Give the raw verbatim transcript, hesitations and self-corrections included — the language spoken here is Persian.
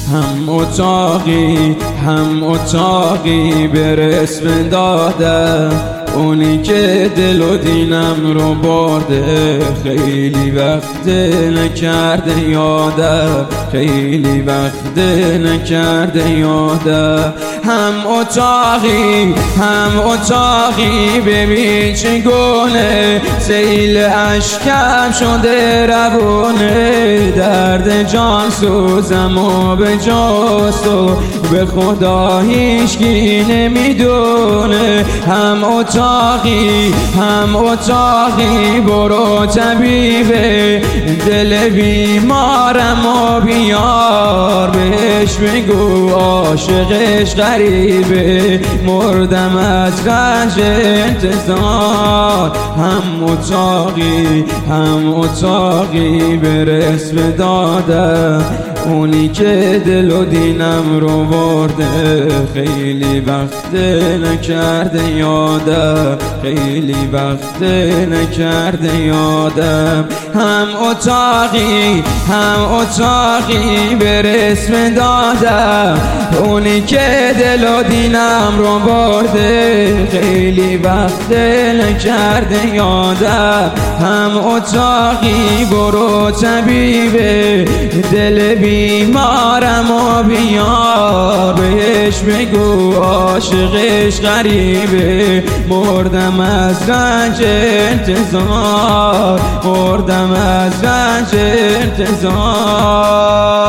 هم اتاقی هم اتاقی به رسم داده، اونی که دل و دینم رو برده. خیلی وقت نکرده یاده، خیلی وقت نکرده یاده. هم اتاقی هم اتاقی ببین چگونه سیل اشکم شده روونه. درد جان سوزم و به جاست و به خدا هیچکی نمیدونه. هم اتاقی هم اتاقی برو طبیب دل بیمارم و بیار، بهش بگو عاشقش غریبه، مردم از رنج انتظار. هم اتاقی هم اتاقی به رسم داده، اونی که دل و دینم رو برده. خیلی وقت نکرده یادم، خیلی وقت نکرده یادم. هم اتاقی هم اتاقی به رسم داده، اونی که دل و دینم رو برده. خیلی وقت نکرده یادم. هم اتاقی برو طبیب دل بیمارم و بیار، بهش بگو عاشقش غریبه، مردم از رنج انتظار، مردم از رنج انتظار.